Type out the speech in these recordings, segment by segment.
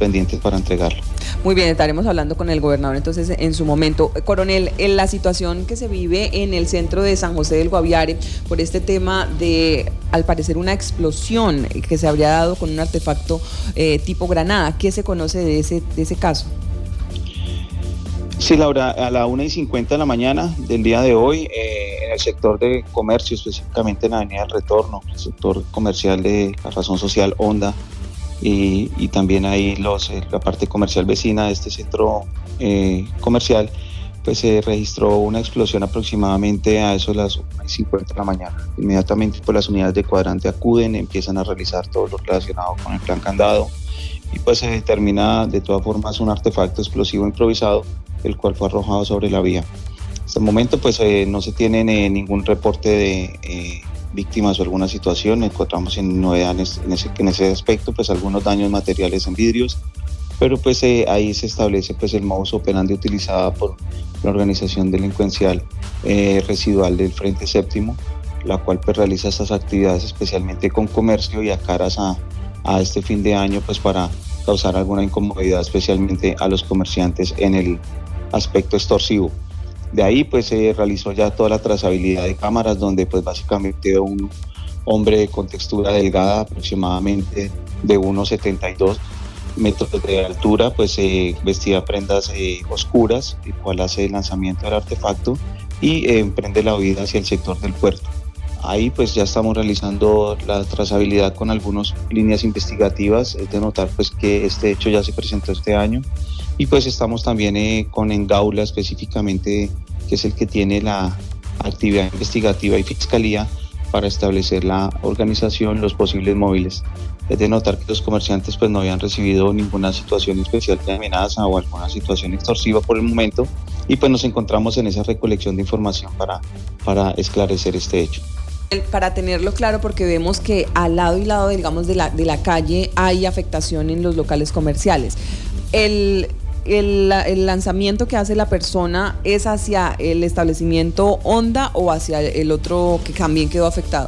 pendientes para entregarlo. Muy bien, estaremos hablando con el gobernador entonces en su momento. Coronel, en la situación que se vive en el centro de San José del Guaviare por este tema de, al parecer, una explosión que se habría dado con un artefacto tipo granada, ¿qué se conoce de ese caso? Sí, Laura, a la 1:50 de la mañana del día de hoy, en el sector de comercio, específicamente en la Avenida del Retorno, el sector comercial de la razón social Honda, y también ahí la parte comercial vecina de este centro comercial, pues se registró una explosión aproximadamente a eso de las 1:50 de la mañana. Inmediatamente pues las unidades de cuadrante acuden, empiezan a realizar todo lo relacionado con el plan candado, y pues se determina de todas formas un artefacto explosivo improvisado, el cual fue arrojado sobre la vía. Hasta el momento pues no se tiene ningún reporte de víctimas o alguna situación. Encontramos en novedades en ese aspecto pues algunos daños materiales en vidrios, pero pues ahí se establece pues el modus operandi utilizado por la organización delincuencial residual del Frente Séptimo, la cual pues realiza estas actividades especialmente con comercio y a caras a este fin de año pues para causar alguna incomodidad especialmente a los comerciantes en el aspecto extorsivo. De ahí pues se realizó ya toda la trazabilidad de cámaras, donde pues básicamente un hombre con textura delgada, aproximadamente de 1,72 metros de altura, pues vestía prendas oscuras, el cual hace el lanzamiento del artefacto y emprende la huida hacia el sector del puerto. Ahí pues ya estamos realizando la trazabilidad con algunas líneas investigativas. Es de notar pues que este hecho ya se presentó este año, y pues estamos también con Engaula específicamente, que es el que tiene la actividad investigativa, y Fiscalía para establecer la organización, los posibles móviles. Es de notar que los comerciantes pues no habían recibido ninguna situación especial de amenaza o alguna situación extorsiva por el momento, y pues nos encontramos en esa recolección de información para esclarecer este hecho. Para tenerlo claro, porque vemos que al lado y lado, digamos, de la calle hay afectación en los locales comerciales. El lanzamiento que hace la persona, ¿es hacia el establecimiento Honda o hacia el otro que también quedó afectado?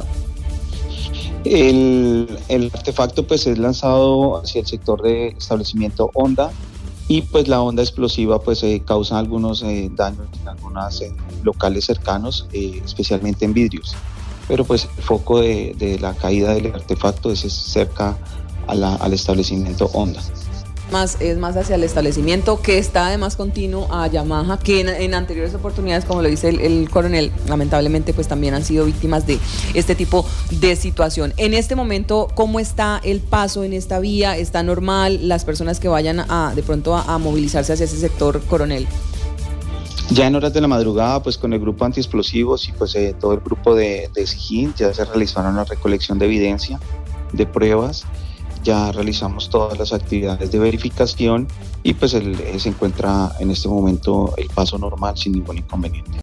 El artefacto pues es lanzado hacia el sector de establecimiento Honda, y pues la onda explosiva pues causa algunos daños en algunos locales cercanos, especialmente en vidrios. Pero pues el foco de la caída del artefacto es cerca al establecimiento Honda. Es más hacia el establecimiento, que está además continuo a Yamaha, que en anteriores oportunidades, como lo dice el coronel, lamentablemente pues también han sido víctimas de este tipo de situación. En este momento, ¿cómo está el paso en esta vía? ¿Está normal las personas que vayan de pronto a movilizarse hacia ese sector, coronel? Ya en horas de la madrugada, pues con el grupo antiexplosivos y pues todo el grupo de SIGIN ya se realizaron la recolección de evidencia, de pruebas. Ya realizamos todas las actividades de verificación, y pues se encuentra en este momento el paso normal sin ningún inconveniente.